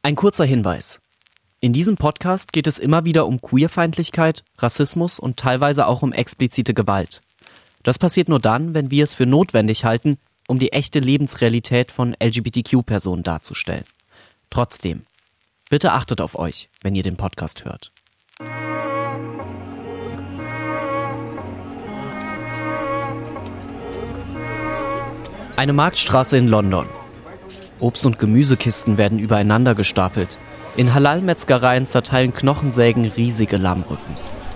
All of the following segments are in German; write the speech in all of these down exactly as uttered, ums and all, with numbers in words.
Ein kurzer Hinweis. In diesem Podcast geht es immer wieder um Queerfeindlichkeit, Rassismus und teilweise auch um explizite Gewalt. Das passiert nur dann, wenn wir es für notwendig halten, um die echte Lebensrealität von L G B T Q-Personen darzustellen. Trotzdem, bitte achtet auf euch, wenn ihr den Podcast hört. Eine Marktstraße in London. Obst- und Gemüsekisten werden übereinander gestapelt. In Halal-Metzgereien zerteilen Knochensägen riesige Lammrücken.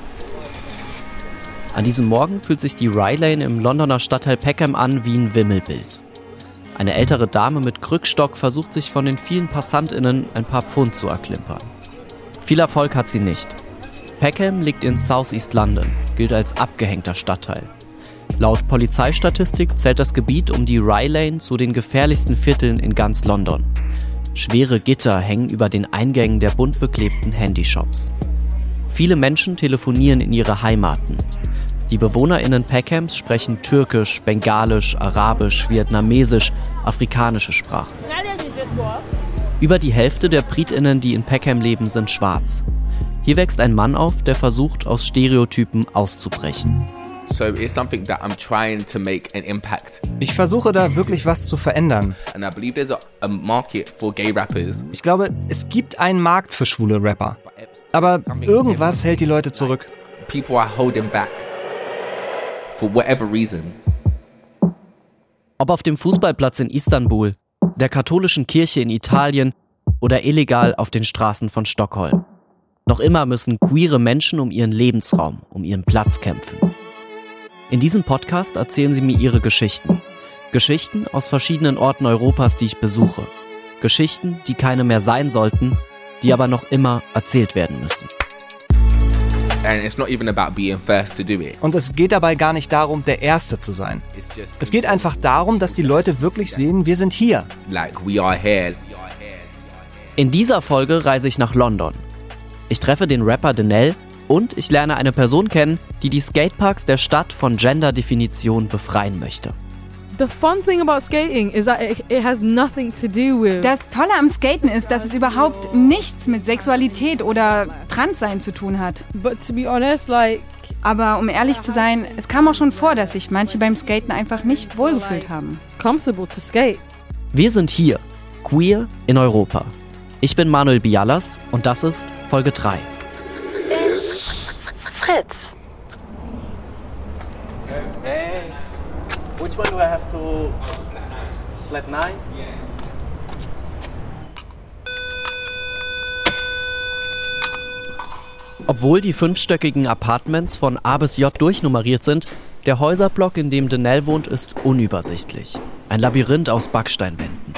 An diesem Morgen fühlt sich die Rye Lane im Londoner Stadtteil Peckham an wie ein Wimmelbild. Eine ältere Dame mit Krückstock versucht sich von den vielen PassantInnen ein paar Pfund zu erklimpern. Viel Erfolg hat sie nicht. Peckham liegt in South East London, gilt als abgehängter Stadtteil. Laut Polizeistatistik zählt das Gebiet um die Rye Lane zu den gefährlichsten Vierteln in ganz London. Schwere Gitter hängen über den Eingängen der bunt beklebten Handyshops. Viele Menschen telefonieren in ihre Heimaten. Die BewohnerInnen Peckhams sprechen Türkisch, Bengalisch, Arabisch, Vietnamesisch, afrikanische Sprachen. Über die Hälfte der BritInnen, die in Peckham leben, sind schwarz. Hier wächst ein Mann auf, der versucht, aus Stereotypen auszubrechen. So it's something that I'm trying to make an impact. Ich versuche da wirklich was zu verändern. And I believe there's a, a market for gay rappers. Ich glaube, es gibt einen Markt für schwule Rapper. Aber irgendwas hält die Leute zurück. People are holding back. For whatever reason. Ob auf dem Fußballplatz in Istanbul, der katholischen Kirche in Italien oder illegal auf den Straßen von Stockholm. Noch immer müssen queere Menschen um ihren Lebensraum, um ihren Platz kämpfen. In diesem Podcast erzählen sie mir ihre Geschichten. Geschichten aus verschiedenen Orten Europas, die ich besuche. Geschichten, die keine mehr sein sollten, die aber noch immer erzählt werden müssen. And it's not even about being first to do it. Und es geht dabei gar nicht darum, der Erste zu sein. Es geht einfach darum, dass die Leute wirklich sehen, wir sind hier. Like we are here. In dieser Folge reise ich nach London. Ich treffe den Rapper Denel und ich lerne eine Person kennen, die die Skateparks der Stadt von Genderdefinition befreien möchte. The fun thing about skating is that it, it has nothing to do with. Das Tolle am Skaten ist, dass es überhaupt nichts mit Sexualität oder Transsein zu tun hat. But to be honest, like. Aber um ehrlich zu sein, es kam auch schon vor, dass sich manche beim Skaten einfach nicht wohlgefühlt haben. Comfortable to skate. Wir sind hier, queer in Europa. Ich bin Manuel Bialas und das ist Folge drei. Fritz. Hey, which one do I have to flat nine? Obwohl die fünfstöckigen Apartments von A bis J durchnummeriert sind, der Häuserblock, in dem Denel wohnt, ist unübersichtlich. Ein Labyrinth aus Backsteinwänden.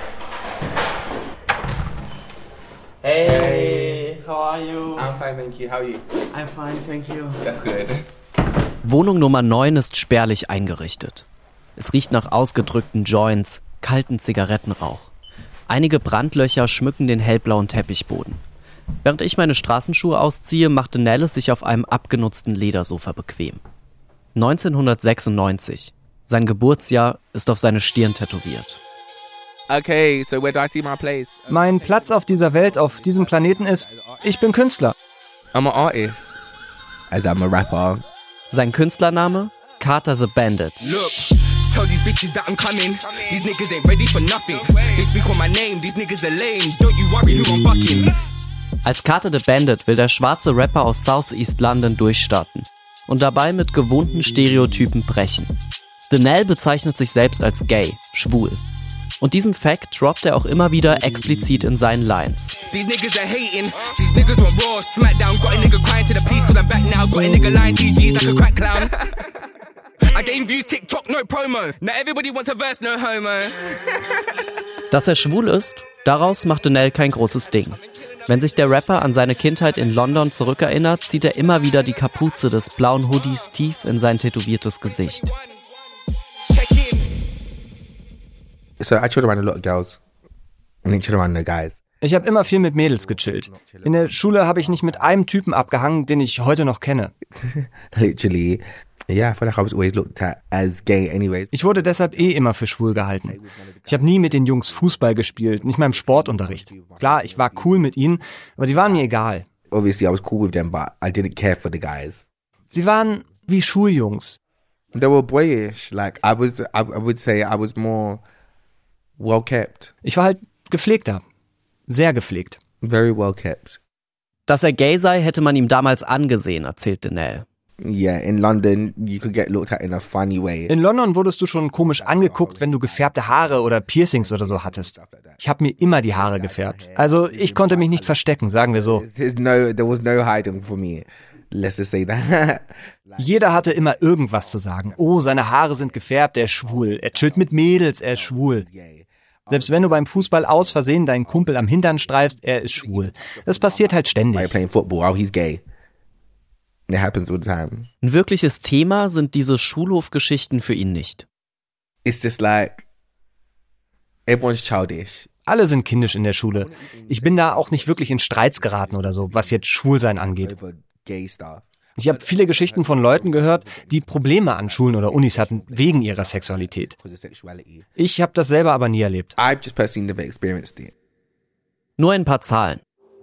Hey, how are you? I'm fine, thank you. How are you? I'm fine, thank you. That's good. Wohnung Nummer neun ist spärlich eingerichtet. Es riecht nach ausgedrückten Joints, kalten Zigarettenrauch. Einige Brandlöcher schmücken den hellblauen Teppichboden. Während ich meine Straßenschuhe ausziehe, macht Denel es sich auf einem abgenutzten Ledersofa bequem. neunzehnhundertsechsundneunzig. Sein Geburtsjahr ist auf seine Stirn tätowiert. Okay, so where do I see my place? Mein Platz auf dieser Welt, auf diesem Planeten ist, ich bin Künstler. I'm an artist. As I'm a rapper. Sein Künstlername? Carter the Bandit. Look, tell these bitches that I'm coming. These niggas ain't ready for nothing. They speak on my name, these niggas are lame. Don't you worry who I'm fucking. Als Carter the Bandit will der schwarze Rapper aus South East London durchstarten und dabei mit gewohnten Stereotypen brechen. Denel bezeichnet sich selbst als gay, schwul. Und diesen Fact droppt er auch immer wieder explizit in seinen Lines. These niggas are hating. These niggas want raw. Smackdown, got a nigga crying to the police cause I'm back now. Got a nigga lying D Gs like a crack clown. I gain views, TikTok, no promo. Now everybody wants a verse, no homo. Dass er schwul ist, daraus macht Denel kein großes Ding. Wenn sich der Rapper an seine Kindheit in London zurückerinnert, zieht er immer wieder die Kapuze des blauen Hoodies tief in sein tätowiertes Gesicht. So I chill around a lot of girls. I didn't chill around no guys. Ich habe immer viel mit Mädels gechillt. In der Schule habe ich nicht mit einem Typen abgehangen, den ich heute noch kenne. Literally. Yeah, I feel like I was always looked at as gay anyways. Ich wurde deshalb eh immer für schwul gehalten. Ich habe nie mit den Jungs Fußball gespielt, nicht mal im Sportunterricht. Klar, ich war cool mit ihnen, aber die waren mir egal. Obviously I was cool with them, but I didn't care for the guys. Sie waren wie Schuljungs. They were boyish. Like I was, I, I would say I was more well kept. Ich war halt gepflegter. Sehr gepflegt. Very well kept. Dass er gay sei, hätte man ihm damals angesehen, erzählt Dennell. Yeah, in London you could get looked at in a funny way. In London wurdest du schon komisch angeguckt, wenn du gefärbte Haare oder Piercings oder so hattest. Ich habe mir immer die Haare gefärbt. Also ich konnte mich nicht verstecken, sagen wir so. No, there was no hiding for me. Let's just say that. Jeder hatte immer irgendwas zu sagen. Oh, seine Haare sind gefärbt, er ist schwul. Er chillt mit Mädels, er ist schwul. Selbst wenn du beim Fußball aus Versehen deinen Kumpel am Hintern streifst, er ist schwul. Das passiert halt ständig. Playing football, oh, he's gay. It happens all the time. Ein wirkliches Thema sind diese Schulhofgeschichten für ihn nicht. It's just like everyone's childish. Alle sind kindisch in der Schule. Ich bin da auch nicht wirklich in Streits geraten oder so, was jetzt Schwulsein angeht. Ich habe viele Geschichten von Leuten gehört, die Probleme an Schulen oder Unis hatten wegen ihrer Sexualität. Ich habe das selber aber nie erlebt. Nur ein paar Zahlen.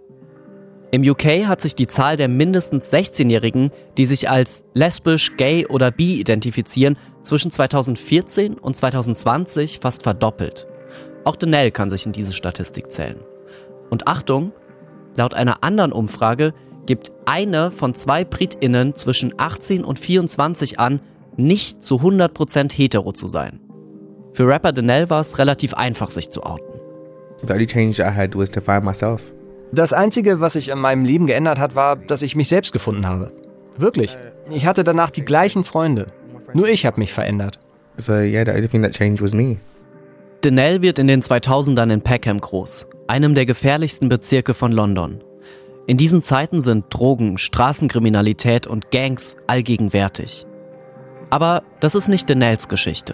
Im U K hat sich die Zahl der mindestens sechzehnjährigen, die sich als lesbisch, gay oder bi identifizieren, zwischen zweitausendvierzehn und zweitausendzwanzig fast verdoppelt. Auch Dennell kann sich in diese Statistik zählen. Und Achtung, laut einer anderen Umfrage gibt eine von zwei BritInnen zwischen achtzehn und vierundzwanzig an, nicht zu hundert Prozent hetero zu sein. Für Rapper Dennell war es relativ einfach, sich zu outen. The only change I had was to find myself. Das Einzige, was sich in meinem Leben geändert hat, war, dass ich mich selbst gefunden habe. Wirklich. Ich hatte danach die gleichen Freunde. Nur ich habe mich verändert. So yeah, the only thing that changed was me. Dennell wird in den zweitausendern in Peckham groß, einem der gefährlichsten Bezirke von London. In diesen Zeiten sind Drogen, Straßenkriminalität und Gangs allgegenwärtig. Aber das ist nicht Dennells Geschichte.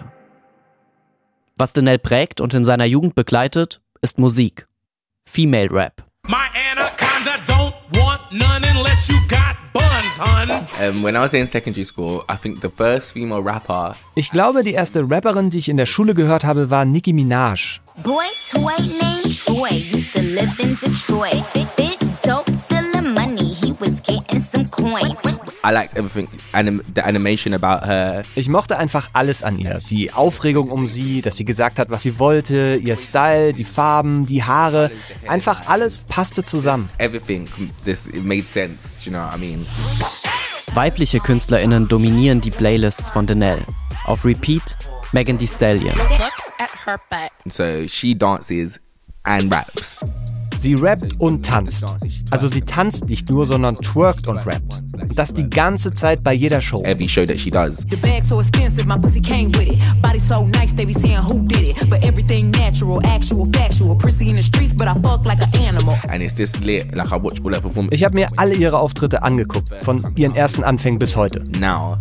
Was Dennell prägt und in seiner Jugend begleitet, ist Musik. Female Rap. My anaconda don't want none unless you got buns, hun. Um, when I was in secondary school, I think the first female rapper. Ich glaube, die erste Rapperin, die ich in der Schule gehört habe, war Nicki Minaj. Boy toy named Troy used to live in Detroit. Big dope selling money, he was getting some coins. I liked everything, anim- the animation about her. Ich mochte einfach alles an ihr. Die Aufregung um sie, dass sie gesagt hat, was sie wollte, ihr Style, die Farben, die Haare. Einfach alles passte zusammen. Everything, this, it made sense, you know what I mean? Weibliche KünstlerInnen dominieren die Playlists von Dennell. Auf Repeat, Megan Thee Stallion. Look at her butt. So she dances and raps. Sie rappt und tanzt. Also sie tanzt nicht nur, sondern twerkt und rappt. Und das die ganze Zeit bei jeder Show. Every show that she does. The bag so expensive, my pussy came with it. Body so nice, they be saying who did it. But everything natural, actual, factual. Prissy in the streets, but I fuck like an animal. And it's just lit, like I watch all her performances. Ich habe mir alle ihre Auftritte angeguckt, von ihren ersten Anfängen bis heute. Now,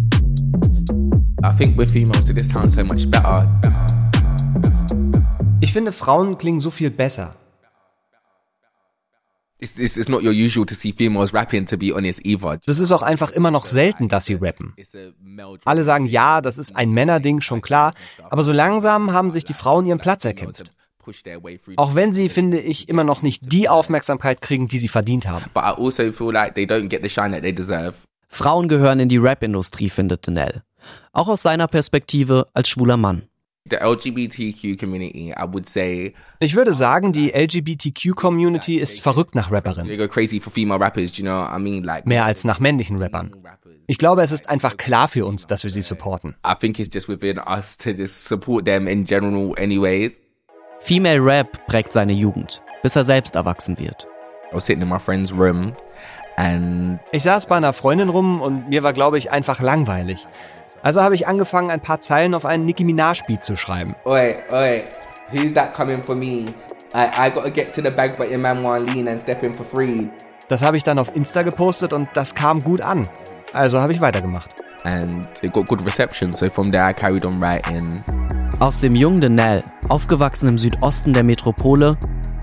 I think with females, this sounds so much better. Ich finde, Frauen klingen so viel besser. It's, it's, it's not your usual to see females rapping, to be honest, either. Das ist auch einfach immer noch selten, dass sie rappen. Alle sagen, ja, das ist ein Männerding, schon klar, aber so langsam haben sich die Frauen ihren Platz erkämpft. Auch wenn sie, finde ich, immer noch nicht die Aufmerksamkeit kriegen, die sie verdient haben. But I also feel like they don't get the shine that they deserve. Frauen gehören in die Rap-Industrie, findet Dennell. Auch aus seiner Perspektive als schwuler Mann. The L G B T Q community, I would say. Ich würde sagen, die L G B T Q-Community ist verrückt nach Rapperinnen. They go crazy for female rappers, you know what I mean? Like mehr als nach männlichen Rappern. Ich glaube, es ist einfach klar für uns, dass wir sie supporten. I think it's just within us to just support them in general anyways. Female Rap prägt seine Jugend, bis er selbst erwachsen wird. I was sitting in my friend's room and ich saß bei einer Freundin rum und mir war, glaube ich, einfach langweilig. Also habe ich angefangen, ein paar Zeilen auf einen Nicki Minaj-Beat zu schreiben. Oi, oi, who's that coming for me? I, I gotta get to the bag, but your man wanna lean and step in for free. Das habe ich dann auf Insta gepostet und das kam gut an. Also habe ich weitergemacht. And it got good reception, so from there I carried on writing. Aus dem jungen Dennell, aufgewachsen im Südosten der Metropole,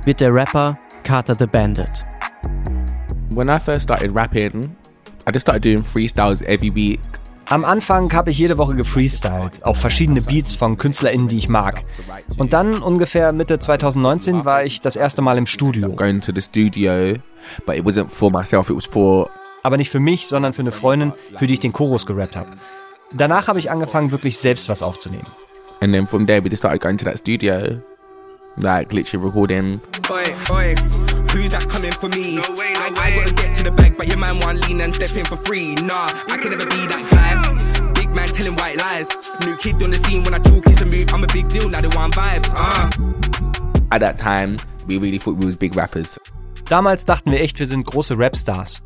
wird der Rapper Carter the Bandit. When I first started rapping, I just started doing freestyles every week. Am Anfang habe ich jede Woche gefreestylt, auf verschiedene Beats von KünstlerInnen, die ich mag. Und dann, ungefähr Mitte zwanzig neunzehn, war ich das erste Mal im Studio. Going to the studio, but it wasn't for myself, it was for... Aber nicht für mich, sondern für eine Freundin, für die ich den Chorus gerappt habe. Danach habe ich angefangen, wirklich selbst was aufzunehmen. And then from there we just started going to that studio, like literally recording. Oi, oi, who's that coming for me? No way, no I, I gotta get to the bag, but your man want lean and step in for free. Nah, I can never be that guy. Big man telling white lies. New kid on the scene when I talk, it's a move. I'm a big deal, now they want vibes. Uh. At that time, we really thought we was big rappers. Damals dachten wir echt, wir sind große Rapstars.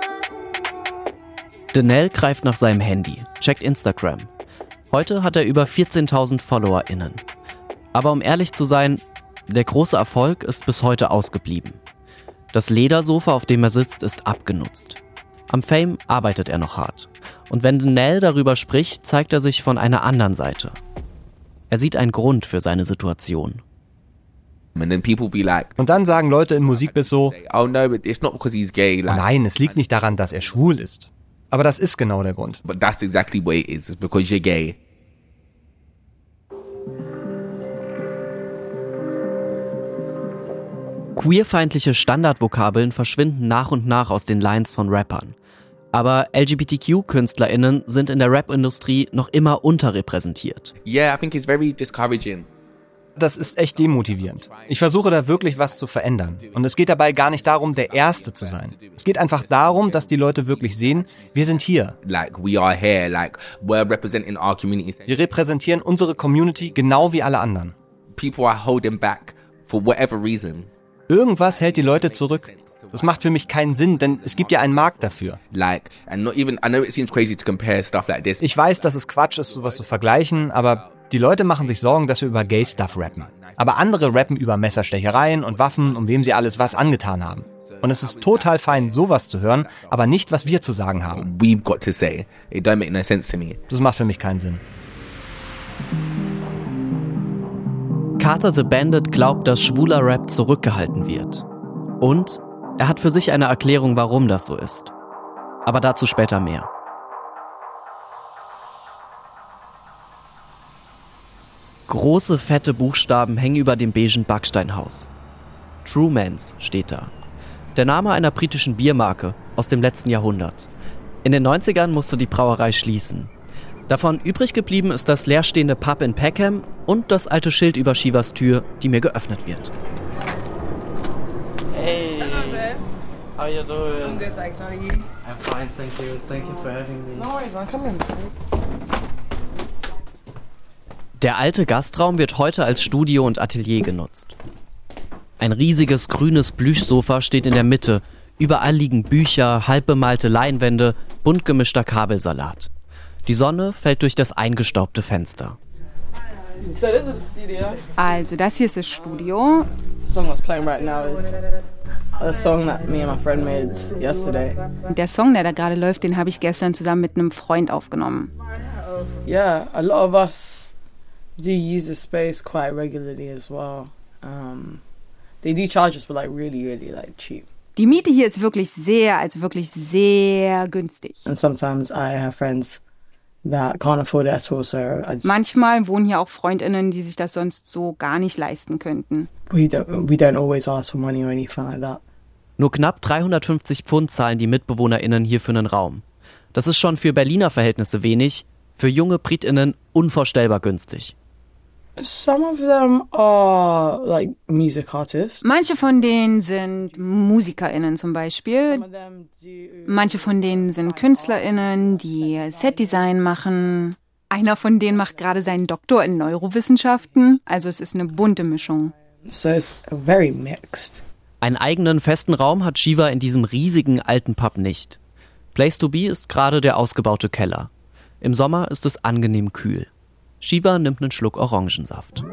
Denell greift nach seinem Handy, checkt Instagram. Heute hat er über vierzehntausend FollowerInnen. Aber um ehrlich zu sein, der große Erfolg ist bis heute ausgeblieben. Das Ledersofa, auf dem er sitzt, ist abgenutzt. Am Fame arbeitet er noch hart. Und wenn Denell darüber spricht, zeigt er sich von einer anderen Seite. Er sieht einen Grund für seine Situation. Und dann sagen Leute im Musikbiz so, oh no, it's not because he's gay. Like, nein, es liegt nicht daran, dass er schwul ist. Aber das ist genau der Grund. But that's exactly what it is, it's because you're gay. Queerfeindliche Standardvokabeln verschwinden nach und nach aus den Lines von Rappern. Aber L G B T Q-KünstlerInnen sind in der Rap-Industrie noch immer unterrepräsentiert. Yeah, I think it's very discouraging. Das ist echt demotivierend. Ich versuche da wirklich was zu verändern. Und es geht dabei gar nicht darum, der Erste zu sein. Es geht einfach darum, dass die Leute wirklich sehen, wir sind hier. Like, we are here, like, we're representing our community. Wir repräsentieren unsere Community genau wie alle anderen. People are holding back for whatever reason. Irgendwas hält die Leute zurück. Das macht für mich keinen Sinn, denn es gibt ja einen Markt dafür. Like, and not even, I know it seems crazy to compare stuff like this. Ich weiß, dass es Quatsch ist, sowas zu vergleichen, aber die Leute machen sich Sorgen, dass wir über Gay-Stuff rappen. Aber andere rappen über Messerstechereien und Waffen, um wem sie alles was angetan haben. Und es ist total fein, sowas zu hören, aber nicht, was wir zu sagen haben. We've got to say. It don't make no sense to me. Das macht für mich keinen Sinn. Carter the Bandit glaubt, dass schwuler Rap zurückgehalten wird. Und er hat für sich eine Erklärung, warum das so ist. Aber dazu später mehr. Große, fette Buchstaben hängen über dem beigen Backsteinhaus. Truman's steht da. Der Name einer britischen Biermarke aus dem letzten Jahrhundert. In den neunzigern musste die Brauerei schließen. Davon übrig geblieben ist das leerstehende Pub in Peckham und das alte Schild über Shivas Tür, die mir geöffnet wird. Hey. Hello, Beth. How you doing? I'm good, thanks. How are you? I'm fine, thank you. Thank you for having me. No worries, man. Come in. Der alte Gastraum wird heute als Studio und Atelier genutzt. Ein riesiges grünes Plüschsofa steht in der Mitte. Überall liegen Bücher, halbbemalte Leinwände, bunt gemischter Kabelsalat. Die Sonne fällt durch das eingestaubte Fenster. So this is the studio. Also, das hier ist das Studio. The song that's playing right now is a song that me and my friend made yesterday. Der Song, der da gerade läuft, den habe ich gestern zusammen mit einem Freund aufgenommen. Yeah, a lot of us do use the space quite regularly as well. Um, they do charge us, but like really, really like cheap. Die Miete hier ist wirklich sehr, also wirklich sehr günstig. And sometimes I have friends that can't afford it at all, so I just, Manchmal wohnen hier auch FreundInnen, die sich das sonst so gar nicht leisten könnten. we don't we don't always ask for money or anything like that. Nur knapp dreihundertfünfzig Pfund zahlen die MitbewohnerInnen hier für einen Raum. Das ist schon für Berliner Verhältnisse wenig, für junge BritInnen unvorstellbar günstig. Some of them are like music artists. Manche von denen sind MusikerInnen zum Beispiel. Some of them do Manche von denen sind KünstlerInnen, die Setdesign machen. Einer von denen macht gerade seinen Doktor in Neurowissenschaften. Also es ist eine bunte Mischung. So it's very mixed. Einen eigenen festen Raum hat Shiva in diesem riesigen alten Pub nicht. Place to be ist gerade der ausgebaute Keller. Im Sommer ist es angenehm kühl. Shiva nimmt einen Schluck Orangensaft.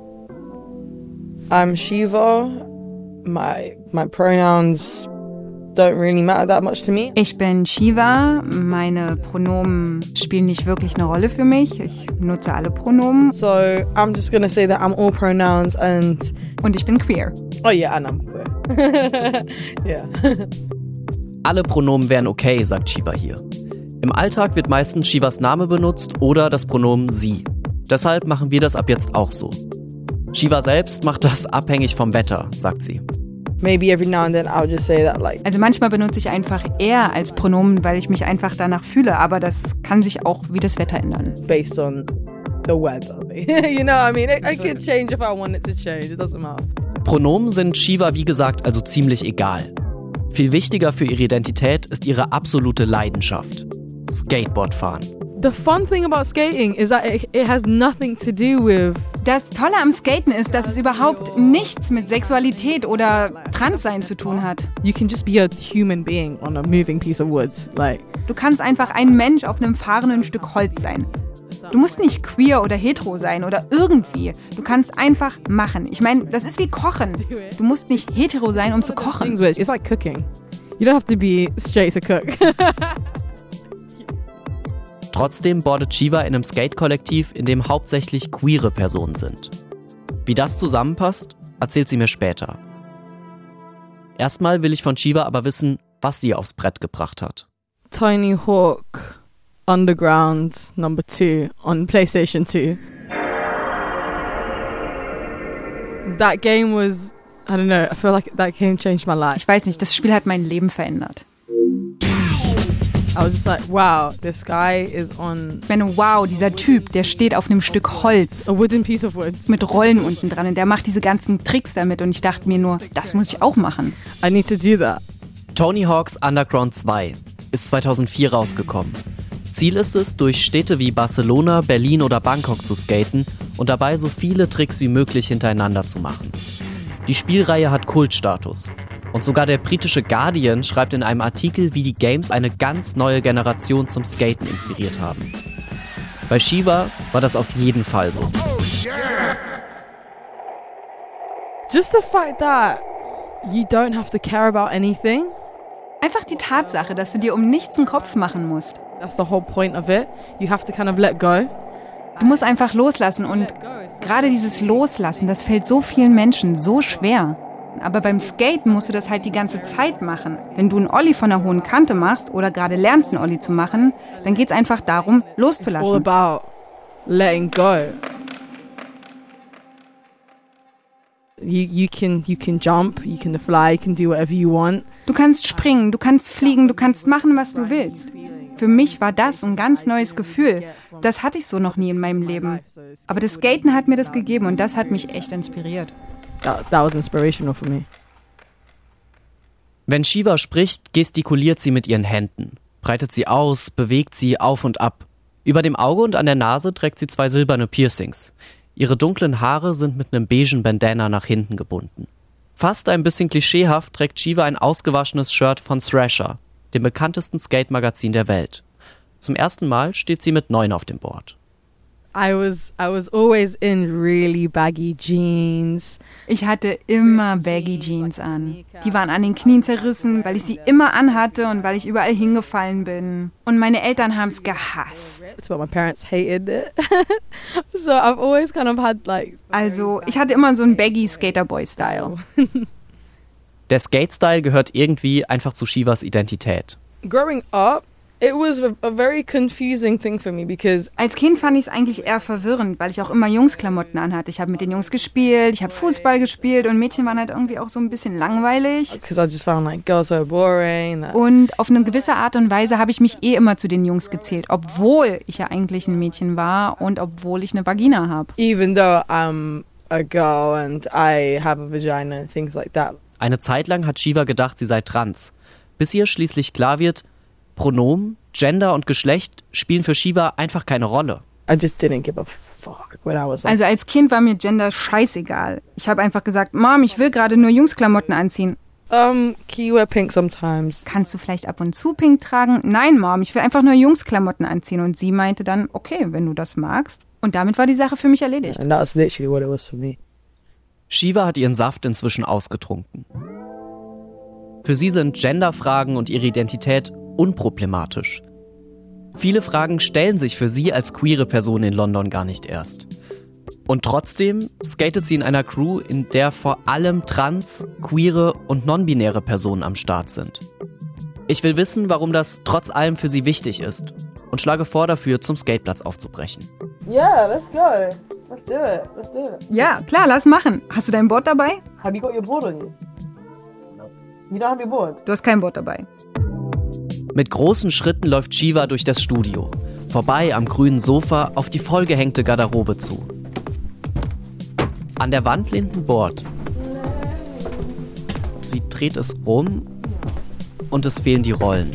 I'm Shiva. My my pronouns don't really matter that much to me. Ich bin Shiva. Meine Pronomen spielen nicht wirklich eine Rolle für mich. Ich nutze alle Pronomen. So I'm just gonna say that I'm all pronouns and... Und ich bin queer. Oh yeah, and I'm queer. Yeah. Alle Pronomen wären okay, sagt Shiva hier. Im Alltag wird meistens Shivas Name benutzt oder das Pronomen sie. Deshalb machen wir das ab jetzt auch so. Shiva selbst macht das abhängig vom Wetter, sagt sie. Maybe every now and then I'll just say that like. Also manchmal benutze ich einfach er als Pronomen, weil ich mich einfach danach fühle, aber das kann sich auch wie das Wetter ändern. Based on the weather. You know what I mean? It, it could change if I want it to change. It doesn't matter. Pronomen sind Shiva wie gesagt also ziemlich egal. Viel wichtiger für ihre Identität ist ihre absolute Leidenschaft. Skateboardfahren. The fun thing about skating is that it, it has nothing to do with... Das Tolle am Skaten ist, dass es überhaupt nichts mit Sexualität oder Transsein zu tun hat. You can just be a human being on a moving piece of wood. Like. Du kannst einfach ein Mensch auf einem fahrenden Stück Holz sein. Du musst nicht queer oder hetero sein oder irgendwie. Du kannst einfach machen. Ich meine, das ist wie Kochen. Du musst nicht hetero sein, um zu kochen. It's like cooking. You don't have to be straight to cook. Trotzdem boardet Shiva in einem Skate-Kollektiv, in dem hauptsächlich queere Personen sind. Wie das zusammenpasst, erzählt sie mir später. Erstmal will ich von Shiva aber wissen, was sie aufs Brett gebracht hat. Tony Hawk Underground Number two on PlayStation two. That game was, I don't know, I feel like that game changed my life. Ich weiß nicht, das Spiel hat mein Leben verändert. I was just like, wow, this guy is on... Ich meine, wow, dieser Typ, der steht auf einem Stück Holz. A wooden piece of wood. Mit Rollen unten dran und der macht diese ganzen Tricks damit und ich dachte mir nur, das muss ich auch machen. I need to do that. Tony Hawk's Underground zwei ist zweitausendvier rausgekommen. Ziel ist es, durch Städte wie Barcelona, Berlin oder Bangkok zu skaten und dabei so viele Tricks wie möglich hintereinander zu machen. Die Spielreihe hat Kultstatus. Und sogar der britische Guardian schreibt in einem Artikel, wie die Games eine ganz neue Generation zum Skaten inspiriert haben. Bei Shiva war das auf jeden Fall so. Just the fact that you don't have to care about anything. Einfach die Tatsache, dass du dir um nichts einen Kopf machen musst. That's the whole point of it. You have to kind of let go. Du musst einfach loslassen und gerade dieses Loslassen, das fällt so vielen Menschen so schwer. Aber beim Skaten musst du das halt die ganze Zeit machen. Wenn du einen Olli von einer hohen Kante machst oder gerade lernst, einen Olli zu machen, dann geht's einfach darum, loszulassen. It's all about letting go. You, you can, you can jump, you can fly, you can do whatever you want. Du kannst springen, du kannst fliegen, du kannst machen, was du willst. Für mich war das ein ganz neues Gefühl. Das hatte ich so noch nie in meinem Leben. Aber das Skaten hat mir das gegeben und das hat mich echt inspiriert. That, that was inspirational for me. Wenn Shiva spricht, gestikuliert sie mit ihren Händen, breitet sie aus, bewegt sie auf und ab. Über dem Auge und an der Nase trägt sie zwei silberne Piercings. Ihre dunklen Haare sind mit einem beigen Bandana nach hinten gebunden. Fast ein bisschen klischeehaft trägt Shiva ein ausgewaschenes Shirt von Thrasher, dem bekanntesten Skate-Magazin der Welt. Zum ersten Mal steht sie mit neun auf dem Board. I was, I was always in really baggy jeans. Ich hatte immer baggy Jeans an. Die waren an den Knien zerrissen, weil ich sie immer anhatte und weil ich überall hingefallen bin. Und meine Eltern haben es gehasst. But my parents hated it. So I've always kind of had like... Also, ich hatte immer so einen baggy Skaterboy-Style. Der Skate-Style gehört irgendwie einfach zu Shivas Identität. Growing up, it was a very confusing thing for me because als Kind fand ich es eigentlich eher verwirrend, weil ich auch immer Jungsklamotten anhatte. Ich habe mit den Jungs gespielt, ich habe Fußball gespielt und Mädchen waren halt irgendwie auch so ein bisschen langweilig. Because I just found like girls so boring. Und auf eine gewisse Art und Weise habe ich mich eh immer zu den Jungs gezählt, obwohl ich ja eigentlich ein Mädchen war und obwohl ich eine Vagina habe. Even though I'm a girl and I have a vagina and things like that. Eine Zeit lang hat Shiva gedacht, sie sei trans, bis ihr schließlich klar wird, Pronomen, Gender und Geschlecht spielen für Shiva einfach keine Rolle. I just didn't give a fuck when I was like... Also als Kind war mir Gender scheißegal. Ich habe einfach gesagt, Mom, ich will gerade nur Jungsklamotten anziehen. Um, can you wear pink sometimes? Kannst du vielleicht ab und zu pink tragen? Nein, Mom, ich will einfach nur Jungsklamotten anziehen. Und sie meinte dann, okay, wenn du das magst. Und damit war die Sache für mich erledigt. And that's literally what it was for me. Shiva hat ihren Saft inzwischen ausgetrunken. Für sie sind Genderfragen und ihre Identität unproblematisch. Viele Fragen stellen sich für sie als queere Person in London gar nicht erst. Und trotzdem skatet sie in einer Crew, in der vor allem trans, queere und non-binäre Personen am Start sind. Ich will wissen, warum das trotz allem für sie wichtig ist und schlage vor, dafür zum Skateplatz aufzubrechen. Yeah, let's go. Let's do it. Let's do it. Ja, klar, lass machen. Hast du dein Board dabei? Have you got your board on you? You don't have your board? Du hast kein Board dabei. Mit großen Schritten läuft Shiva durch das Studio, vorbei am grünen Sofa auf die vollgehängte Garderobe zu. An der Wand lehnt ein Board. Sie dreht es um und es fehlen die Rollen.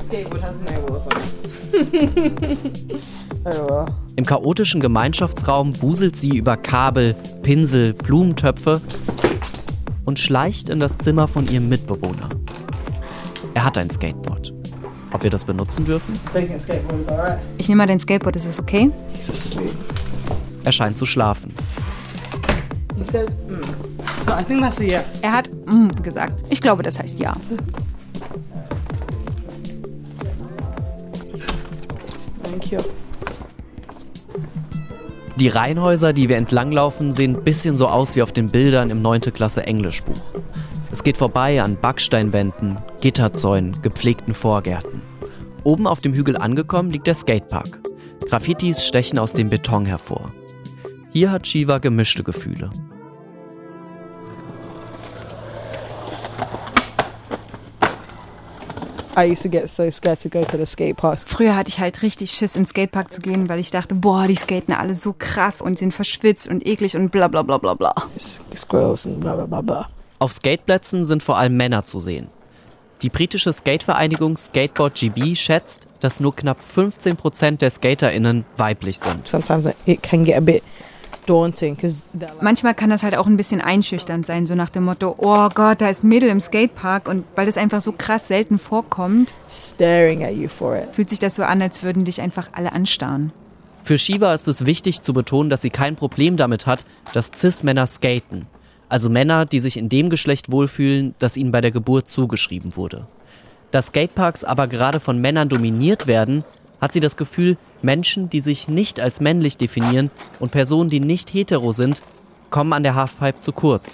Im chaotischen Gemeinschaftsraum wuselt sie über Kabel, Pinsel, Blumentöpfe und schleicht in das Zimmer von ihrem Mitbewohner. Er hat ein Skateboard. Ob wir das benutzen dürfen? Ich nehme mal dein Skateboard, ist es okay? Er scheint zu schlafen. He said, mm. So I think that's a yes. Er hat mm gesagt. Ich glaube, das heißt ja. Thank you. Die Reihenhäuser, die wir entlanglaufen, sehen ein bisschen so aus wie auf den Bildern im neunte Klasse Englischbuch. Es geht vorbei an Backsteinwänden, Gitterzäunen, gepflegten Vorgärten. Oben auf dem Hügel angekommen liegt der Skatepark. Graffitis stechen aus dem Beton hervor. Hier hat Shiva gemischte Gefühle. I used to get so scared to go to the skate parks. Früher hatte ich halt richtig Schiss, in den Skatepark zu gehen, weil ich dachte, boah, die skaten alle so krass und sind verschwitzt und eklig und bla bla bla bla bla. It's, it's gross and bla bla bla bla. Auf Skateplätzen sind vor allem Männer zu sehen. Die britische Skatevereinigung Skateboard G B schätzt, dass nur knapp fünfzehn Prozent der SkaterInnen weiblich sind. Sometimes it can get a bit daunting. Manchmal kann das halt auch ein bisschen einschüchternd sein, so nach dem Motto, oh Gott, da ist ein Mädel im Skatepark, und weil das einfach so krass selten vorkommt, staring at you for it. Fühlt sich das so an, als würden dich einfach alle anstarren. Für Shiva ist es wichtig zu betonen, dass sie kein Problem damit hat, dass Cis-Männer skaten. Also Männer, die sich in dem Geschlecht wohlfühlen, das ihnen bei der Geburt zugeschrieben wurde. Da Skateparks aber gerade von Männern dominiert werden, hat sie das Gefühl, Menschen, die sich nicht als männlich definieren und Personen, die nicht hetero sind, kommen an der Halfpipe zu kurz.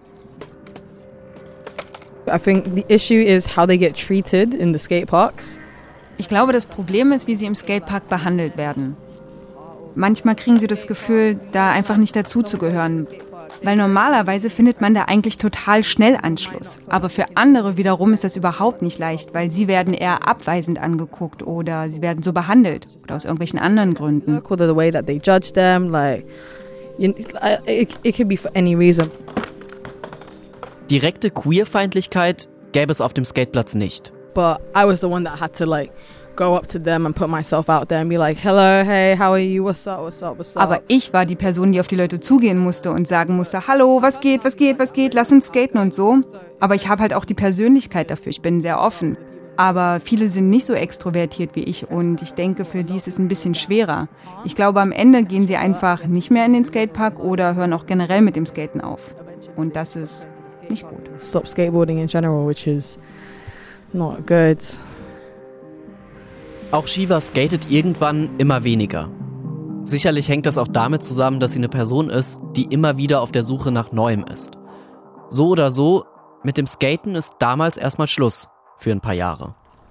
I think the issue is how they get treated in the skateparks. Ich glaube, das Problem ist, wie sie im Skatepark behandelt werden. Manchmal kriegen sie das Gefühl, da einfach nicht dazuzugehören. Weil normalerweise findet man da eigentlich total schnell Anschluss. Aber für andere wiederum ist das überhaupt nicht leicht, weil sie werden eher abweisend angeguckt oder sie werden so behandelt oder aus irgendwelchen anderen Gründen. The way that they judge them, like, it, it could be for any reason. Direkte Queerfeindlichkeit gäbe es auf dem Skateplatz nicht. But I was the one that had to like go up to them and put myself out there and be like, hello, hey, how are you, what's up, what's up, what's up. Aber ich war die Person, die auf die Leute zugehen musste und sagen musste, hallo, was geht, was geht, was geht, lass uns skaten und so. Aber ich habe halt auch die Persönlichkeit dafür, ich bin sehr offen. Aber viele sind nicht so extrovertiert wie ich und ich denke, für die ist es ein bisschen schwerer. Ich glaube, am Ende gehen sie einfach nicht mehr in den Skatepark oder hören auch generell mit dem Skaten auf. Und das ist nicht gut. Stop skateboarding in general, which is not good. Auch Shiva skatet irgendwann immer weniger. Sicherlich hängt das auch damit zusammen, dass sie eine Person ist, die immer wieder auf der Suche nach Neuem ist. So oder so, mit dem Skaten ist damals erstmal Schluss für ein paar Jahre.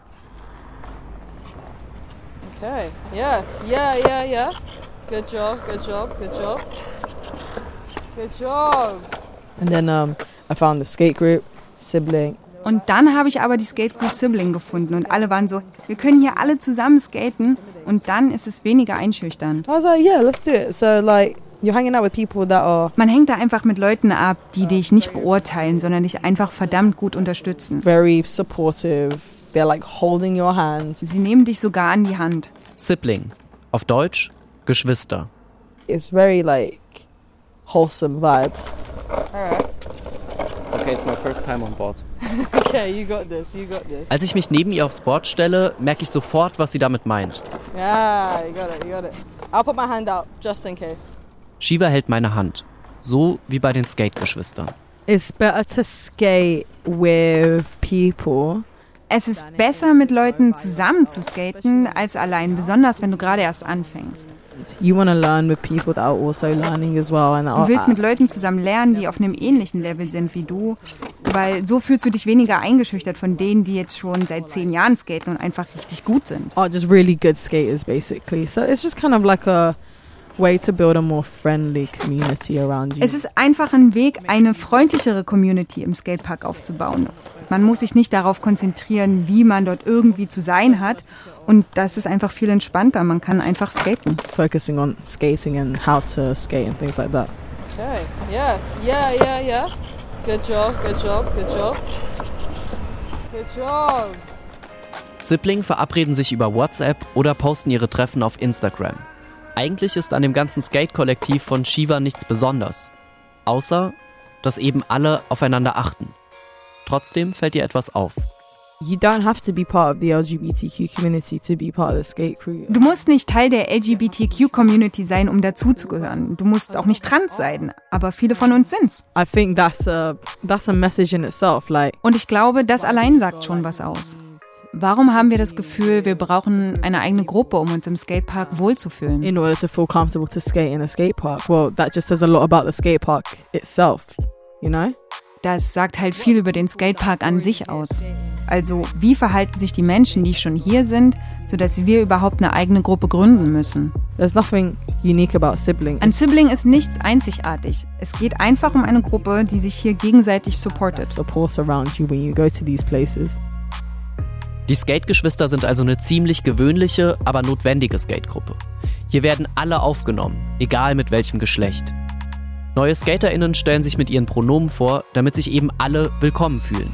Okay, yes, yeah, yeah, yeah. Good job, good job, good job. Good job. And then um, I found the skate group, Sibling. Und dann habe ich aber die Skate Crew Sibling gefunden und alle waren so, wir können hier alle zusammen skaten und dann ist es weniger einschüchternd. I was like, yeah, let's do it. So like, you're hanging out with people that are... Man hängt da einfach mit Leuten ab, die dich nicht beurteilen, sondern dich einfach verdammt gut unterstützen. Very supportive. They're like holding your hands. Sie nehmen dich sogar an die Hand. Sibling. Auf Deutsch Geschwister. It's very like wholesome vibes. Alright. Okay, it's my first time on board. Okay, you got this, you got this. Als ich mich neben ihr aufs Board stelle, merke ich sofort, was sie damit meint. Yeah, you got it, you got it. I'll put my hand out, just in case. Shiva hält meine Hand. So wie bei den Skate-Geschwistern. It's better to skate with people. Es ist besser, mit Leuten zusammen zu skaten, als allein, besonders wenn du gerade erst anfängst. You want to learn with people that are also learning as well. And du willst mit Leuten zusammen lernen, die auf einem ähnlichen Level sind wie du, weil so fühlst du dich weniger eingeschüchtert von denen, die jetzt schon seit zehn Jahren skaten und einfach richtig gut sind. Oh, just really good skaters basically. So it's just kind of like a way to build a more friendly community around you. Es ist einfach ein Weg, eine freundlichere Community im Skatepark aufzubauen. Man muss sich nicht darauf konzentrieren, wie man dort irgendwie zu sein hat. Und das ist einfach viel entspannter. Man kann einfach skaten. Focusing on skating and how to skate and things like that. Okay, yes, yeah, yeah, yeah. Good job, good job, good job. Good job. Sibling verabreden sich über WhatsApp oder posten ihre Treffen auf Instagram. Eigentlich ist an dem ganzen Skate-Kollektiv von Shiva nichts Besonderes. Außer, dass eben alle aufeinander achten. Trotzdem fällt ihr etwas auf. You don't have to be part of the L G B T Q community to be part of the skate crew. Du musst nicht Teil der L G B T Q-Community sein, um dazuzugehören. Du musst auch nicht trans sein, aber viele von uns sind's. I think that's a, that's a message in itself, like. Und ich glaube, das allein sagt schon was aus. Warum haben wir das Gefühl, wir brauchen eine eigene Gruppe, um uns im Skatepark wohlzufühlen? In order to feel comfortable to skate in a skatepark. Well, that just says a lot about the skatepark itself, you know? Das sagt halt viel über den Skatepark an sich aus. Also, wie verhalten sich die Menschen, die schon hier sind, sodass wir überhaupt eine eigene Gruppe gründen müssen? There's nothing unique about Sibling. An Sibling ist nichts einzigartig. Es geht einfach um eine Gruppe, die sich hier gegenseitig supportet. Support around you when you go to these places. Die Skate-Geschwister sind also eine ziemlich gewöhnliche, aber notwendige Skate-Gruppe. Hier werden alle aufgenommen, egal mit welchem Geschlecht. Neue SkaterInnen stellen sich mit ihren Pronomen vor, damit sich eben alle willkommen fühlen.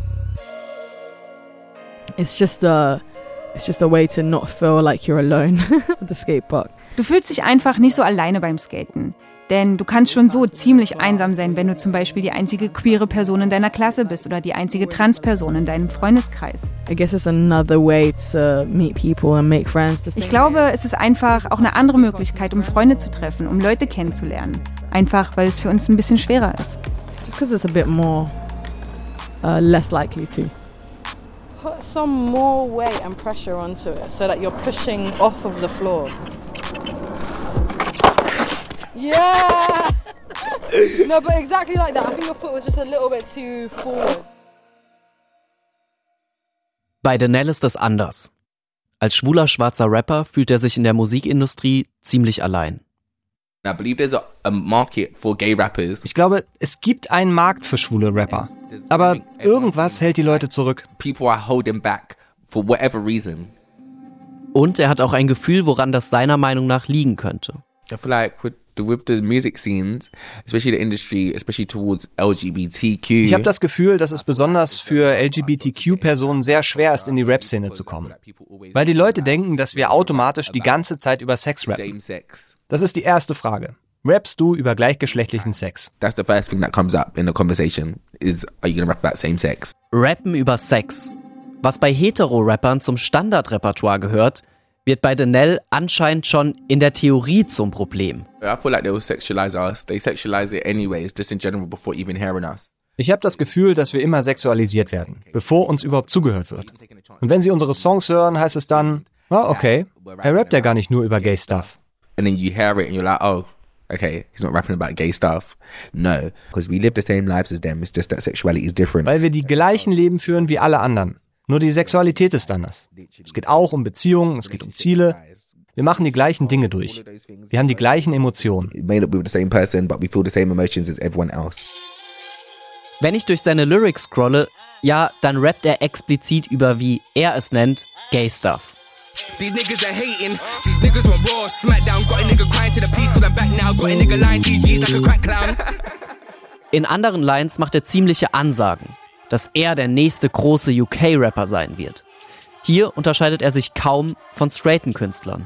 It's just a, it's just a way to not feel like you're alone at the skatepark. Du fühlst dich einfach nicht so alleine beim Skaten. Denn du kannst schon so ziemlich einsam sein, wenn du zum Beispiel die einzige queere Person in deiner Klasse bist oder die einzige Trans-Person in deinem Freundeskreis. I guess it's another way to meet people and make friends. Ich glaube, es ist einfach auch eine andere Möglichkeit, um Freunde zu treffen, um Leute kennenzulernen. Einfach, weil es für uns ein bisschen schwerer ist. Just because it's a bit more, uh, less likely to. Put some more weight and pressure onto it so that you're pushing off of the floor. Yeah! No, but exactly like that. I think your foot was just a little bit too forward. Bei Danelle ist es anders. Als schwuler schwarzer Rapper fühlt er sich in der Musikindustrie ziemlich allein. I believe there's a, a market for gay rappers. Ich glaube, es gibt einen Markt für schwule Rapper. Aber irgendwas hält die Leute zurück. People are holding back for whatever reason. Und er hat auch ein Gefühl, woran das seiner Meinung nach liegen könnte. I feel like with the, with the music scenes, especially the industry, especially towards L G B T Q. Ich habe das Gefühl, dass es besonders für L G B T Q-Personen sehr schwer ist, in die Rap-Szene zu kommen. Weil die Leute denken, dass wir automatisch die ganze Zeit über Sex rappen. Das ist die erste Frage. Rappst du über gleichgeschlechtlichen Sex? That's the first thing that comes up in the conversation is, are you gonna rap about same sex? Rappen über Sex. Was bei Hetero-Rappern zum Standardrepertoire gehört, wird bei Danelle anscheinend schon in der Theorie zum Problem. I feel like they will sexualize us. They sexualize it anyways, just in general, before even hearing us. Ich habe das Gefühl, dass wir immer sexualisiert werden, bevor uns überhaupt zugehört wird. Und wenn sie unsere Songs hören, heißt es dann, ah, okay, er rappt ja gar nicht nur über gay stuff. And then you hear it and you're like, oh, okay, he's not rapping about gay stuff. No, because we live the same lives as them. It's just that sexuality is different. Weil wir die gleichen Leben führen wie alle anderen. Nur die Sexualität ist anders. Es geht auch um Beziehungen, es geht um Ziele. Wir machen die gleichen Dinge durch. Wir haben die gleichen Emotionen. Wenn ich durch seine Lyrics scrolle, ja, dann rappt er explizit über, wie er es nennt, Gay Stuff. These niggas are hating, these niggas want raw, smackdown, got a nigga crying to the police cause I'm back now, got a nigga lying G Gs like a crack clown. In anderen Lines macht er ziemliche Ansagen, dass er der nächste große U K-Rapper sein wird. Hier unterscheidet er sich kaum von straighten Künstlern.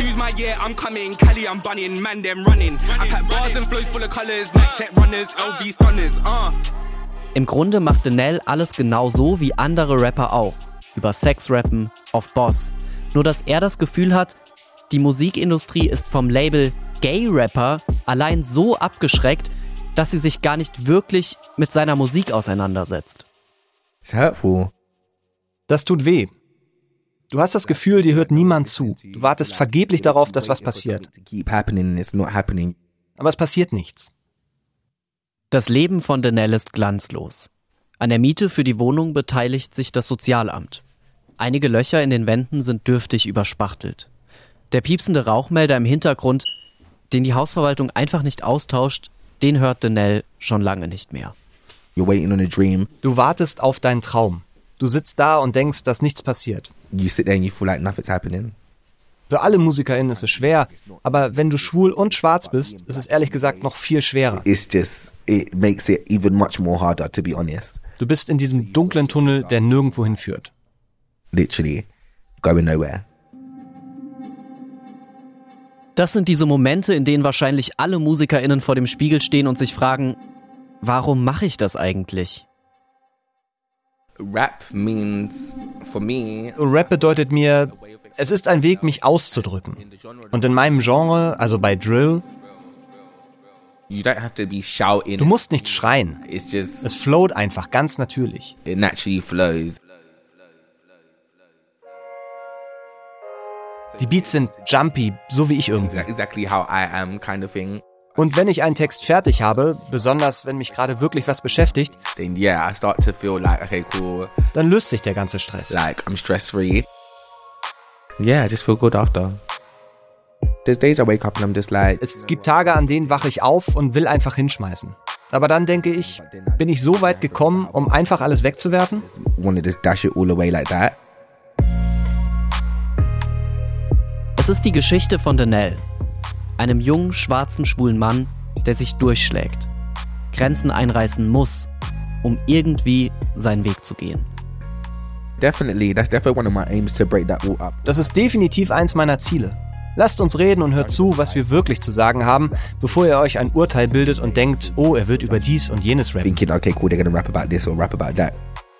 Im Grunde macht Danelle alles genau so wie andere Rapper auch. Über Sex rappen, auf Boss. Nur dass er das Gefühl hat, die Musikindustrie ist vom Label Gay Rapper allein so abgeschreckt, dass sie sich gar nicht wirklich mit seiner Musik auseinandersetzt. It's hurtful. Das tut weh. Du hast das Gefühl, dir hört niemand zu. Du wartest vergeblich darauf, dass was passiert. Aber es passiert nichts. Das Leben von Danelle ist glanzlos. An der Miete für die Wohnung beteiligt sich das Sozialamt. Einige Löcher in den Wänden sind dürftig überspachtelt. Der piepsende Rauchmelder im Hintergrund, den die Hausverwaltung einfach nicht austauscht, den hört Danelle schon lange nicht mehr. You're waiting on a dream. Du wartest auf deinen Traum. Du sitzt da und denkst, dass nichts passiert. You sit there and you feel like nothing's happening. Für alle MusikerInnen ist es schwer, aber wenn du schwul und schwarz bist, ist es ehrlich gesagt noch viel schwerer. It's just, it makes it even much more harder, to be honest. Du bist in diesem dunklen Tunnel, der nirgendwo hinführt. Literally, going nowhere. Das sind diese Momente, in denen wahrscheinlich alle MusikerInnen vor dem Spiegel stehen und sich fragen, warum mache ich das eigentlich? Rap means for me. Rap bedeutet mir, es ist ein Weg, mich auszudrücken. Und in meinem Genre, also bei Drill, You don't have to be shouting. Du musst nicht schreien. It's just, es float einfach ganz natürlich. It naturally flows. Die Beats sind jumpy, so wie ich irgendwie. Exactly how I am, kind of thing. Und wenn ich einen Text fertig habe, besonders wenn mich gerade wirklich was beschäftigt, then yeah, I start to feel like, okay, cool. Dann löst sich der ganze Stress. Like, I'm stress free. Yeah, I just feel good after. There's days I wake up and I'm just like... Es gibt Tage, an denen wache ich auf und will einfach hinschmeißen. Aber dann denke ich, bin ich so weit gekommen, um einfach alles wegzuwerfen? Want to just dash it all away like that? Es ist die Geschichte von Danelle, einem jungen, schwarzen, schwulen Mann, der sich durchschlägt, Grenzen einreißen muss, um irgendwie seinen Weg zu gehen. Definitely, that's definitely one of my aims to break that wall up. Das ist definitiv eins meiner Ziele. Lasst uns reden und hört zu, was wir wirklich zu sagen haben, bevor ihr euch ein Urteil bildet und denkt, oh, er wird über dies und jenes rappen. Thinking, okay, cool, they're gonna rap about this or rap about that.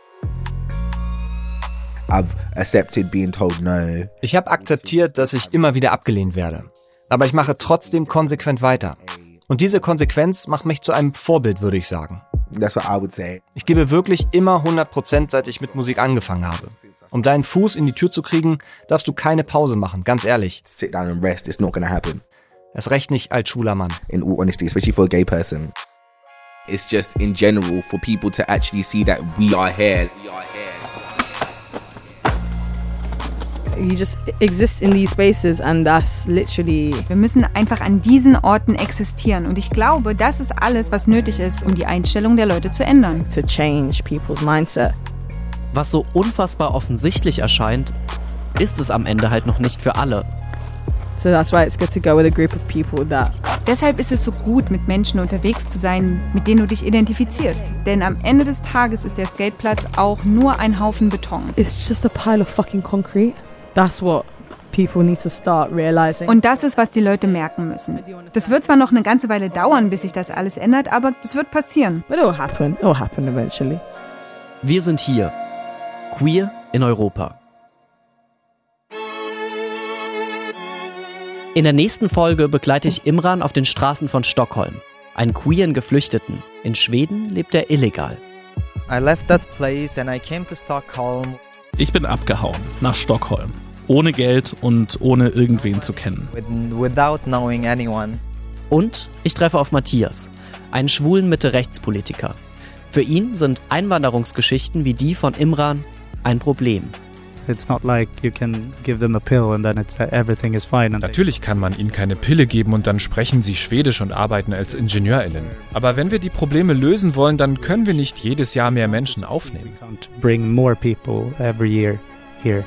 I've accepted being told no. Ich habe akzeptiert, dass ich immer wieder abgelehnt werde. Aber ich mache trotzdem konsequent weiter. Und diese Konsequenz macht mich zu einem Vorbild, würde ich sagen. That's what I would say. Ich gebe wirklich immer hundert Prozent, seit ich mit Musik angefangen habe. Um deinen Fuß in die Tür zu kriegen, darfst du keine Pause machen, ganz ehrlich. Sit down and rest, it's not gonna happen. Erst recht nicht als schwuler Mann. In all honesty, especially for a gay person. It's just in general for people to actually see that we are here. We are here. You just exist in these spaces and that's literally... Wir müssen einfach an diesen Orten existieren und ich glaube, das ist alles, was nötig ist, um die Einstellung der Leute zu ändern. To change people's mindset. Was so unfassbar offensichtlich erscheint, ist es am Ende halt noch nicht für alle. So that's why it's good to go with a group of people that... Deshalb ist es so gut, mit Menschen unterwegs zu sein, mit denen du dich identifizierst. Denn am Ende des Tages ist der Skateplatz auch nur ein Haufen Beton. It's just a pile of fucking concrete. That's what people need to start realizing. Und das ist, was die Leute merken müssen. Das wird zwar noch eine ganze Weile dauern, bis sich das alles ändert, aber es wird passieren. But it'll happen. It'll happen eventually. Wir sind hier. Queer in Europa. In der nächsten Folge begleite ich Imran auf den Straßen von Stockholm, einen queeren Geflüchteten. In Schweden lebt er illegal. I left that place and I came to Stockholm. Ich bin abgehauen nach Stockholm, ohne Geld und ohne irgendwen zu kennen. Without knowing anyone. Und ich treffe auf Matthias, einen schwulen Mitte-Rechts-Politiker. Für ihn sind Einwanderungsgeschichten wie die von Imran ein Problem. It's not like you can give them a pill and then it's everything is fine. Natürlich kann man ihnen keine Pille geben und dann sprechen sie Schwedisch und arbeiten als IngenieurInnen. Aber wenn wir die Probleme lösen wollen, dann können wir nicht jedes Jahr mehr Menschen aufnehmen. Bring more people every year here.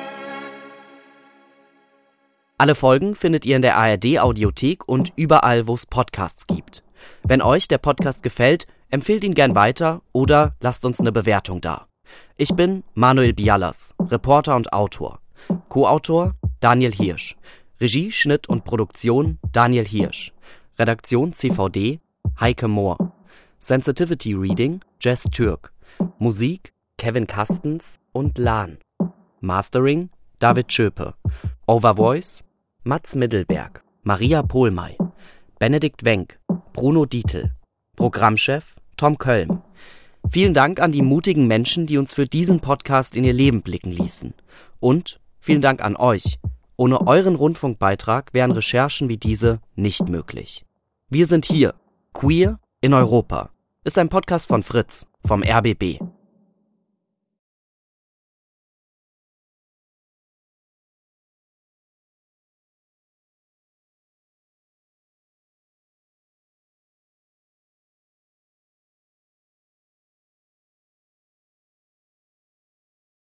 Alle Folgen findet ihr in der A R D-Audiothek und überall, wo es Podcasts gibt. Wenn euch der Podcast gefällt, empfehlt ihn gern weiter oder lasst uns eine Bewertung da. Ich bin Manuel Bialas, Reporter und Autor. Co-Autor Daniel Hirsch. Regie, Schnitt und Produktion Daniel Hirsch. Redaktion C V D Heike Mohr. Sensitivity Reading Jess Türk. Musik Kevin Kastens und Lan. Mastering David Schöpe. Overvoice Mats Middelberg. Maria Pohlmey. Benedikt Wenck. Bruno Dietl. Programmchef Tom Köln. Vielen Dank an die mutigen Menschen, die uns für diesen Podcast in ihr Leben blicken ließen. Und vielen Dank an euch. Ohne euren Rundfunkbeitrag wären Recherchen wie diese nicht möglich. Wir sind hier. Queer in Europa ist ein Podcast von Fritz, vom R B B.